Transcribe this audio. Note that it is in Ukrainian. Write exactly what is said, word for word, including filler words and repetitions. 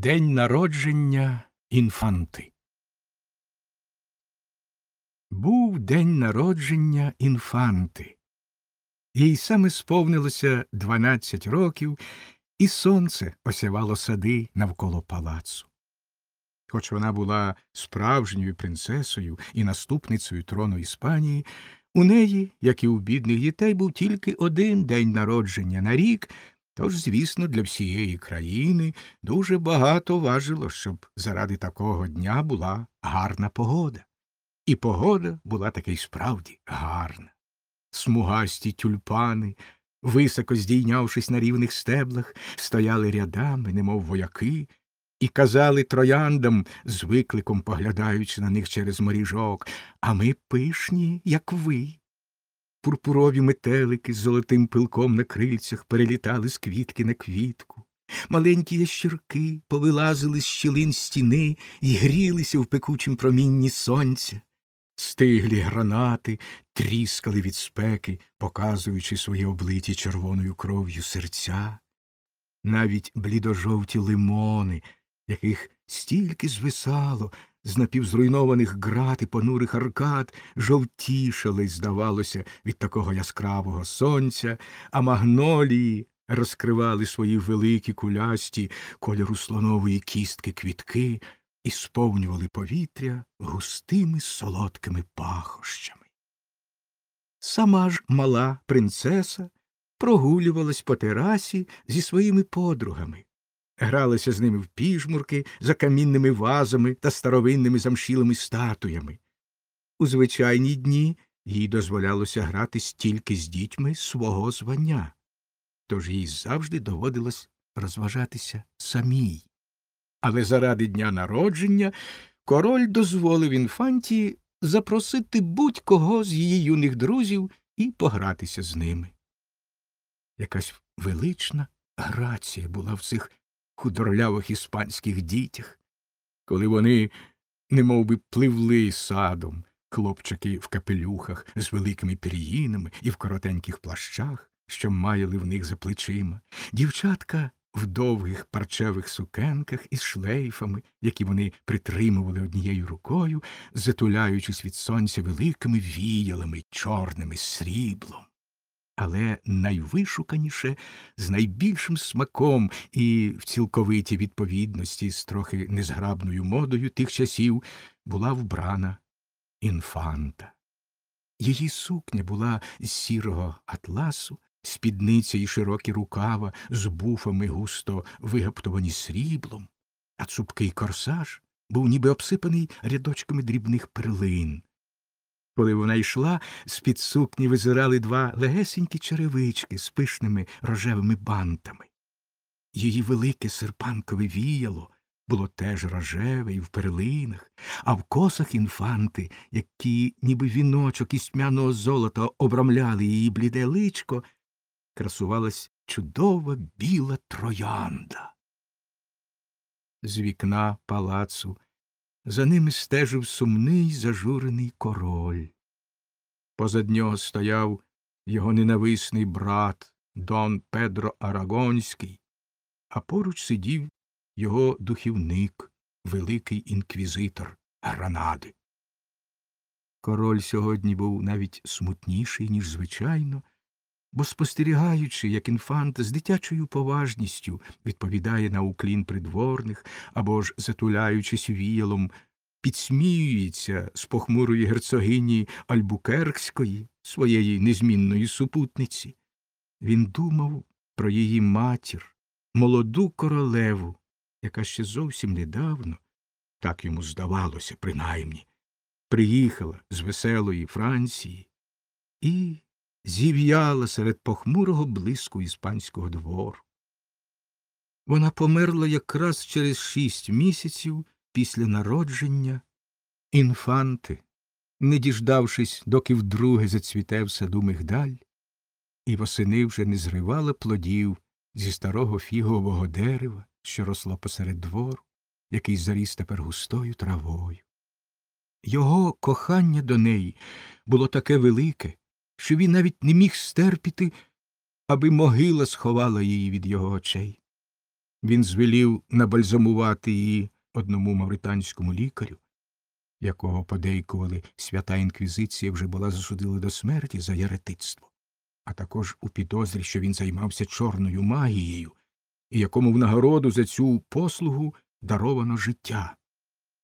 День народження інфанти. Був день народження інфанти. Їй саме сповнилося дванадцять років, і сонце осявало сади навколо палацу. Хоч вона була справжньою принцесою і наступницею трону Іспанії, у неї, як і у бідних дітей, був тільки один день народження на рік. Тож, звісно, для всієї країни дуже багато важило, щоб заради такого дня була гарна погода. І погода була таки й справді гарна. Смугасті тюльпани, високо здійнявшись на рівних стеблах, стояли рядами, немов вояки, і казали трояндам, з викликом поглядаючи на них через моріжок: «А ми пишні, як ви». Пурпурові метелики з золотим пилком на крильцях перелітали з квітки на квітку. Маленькі ящірки повилазили з щілин стіни і грілися в пекучім промінні сонця. Стиглі гранати тріскали від спеки, показуючи свої облиті червоною кров'ю серця. Навіть блідожовті лимони, яких стільки звисало з напівзруйнованих град і понурих аркад, жовтішали, здавалося, від такого яскравого сонця, а магнолії розкривали свої великі кулясті кольору слонової кістки квітки і сповнювали повітря густими солодкими пахощами. Сама ж мала принцеса прогулювалась по терасі зі своїми подругами, гралася з ними в піжмурки за камінними вазами та старовинними замшілими статуями. У звичайні дні їй дозволялося гратись тільки з дітьми свого звання, тож їй завжди доводилось розважатися самій. Але заради дня народження король дозволив інфанті запросити будь-кого з її юних друзів і погратися з ними. Якась велична грація була в цих худорлявих іспанських дітях, коли вони немовби пливли садом, хлопчики в капелюхах з великими пір'їнами і в коротеньких плащах, що маяли в них за плечима, дівчатка в довгих парчевих сукенках із шлейфами, які вони притримували однією рукою, затуляючись від сонця великими віялами, чорними з сріблом. Але найвишуканіше, з найбільшим смаком і в цілковитій відповідності з трохи незграбною модою тих часів була вбрана інфанта. Її сукня була з сірого атласу, спідниця і широкі рукава з буфами густо вигаптовані сріблом, а цупкий корсаж був ніби обсипаний рядочками дрібних перлин. Коли вона йшла, з-під сукні визирали два легесенькі черевички з пишними рожевими бантами. Її велике серпанкове віяло було теж рожеве і в перлинах, а в косах інфанти, які ніби віночок із тьмяного золота обрамляли її бліде личко, красувалась чудова біла троянда. З вікна палацу за ними стежив сумний зажурений король. Позад нього стояв його ненависний брат Дон Педро Арагонський, а поруч сидів його духівник, великий інквізитор Гранади. Король сьогодні був навіть смутніший, ніж звичайно, бо, спостерігаючи, як інфант з дитячою поважністю відповідає на уклін придворних, або ж, затуляючись віялом, підсміюється з похмурої герцогині Альбукеркської, своєї незмінної супутниці, він думав про її матір, молоду королеву, яка ще зовсім недавно, так йому здавалося принаймні, приїхала з веселої Франції і зів'яла серед похмурого блиску іспанського двору. Вона померла якраз через шість місяців після народження інфанти, не діждавшись, доки вдруге зацвіте в саду мигдаль, і восени вже не зривала плодів зі старого фігового дерева, що росло посеред двору, який заріс тепер густою травою. Його кохання до неї було таке велике, що він навіть не міг стерпіти, аби могила сховала її від його очей. Він звелів набальзамувати її одному мавританському лікарю, якого подейкували свята інквізиція вже була засудила до смерті за єретицтво, а також у підозрі, що він займався чорною магією, і якому в нагороду за цю послугу даровано життя.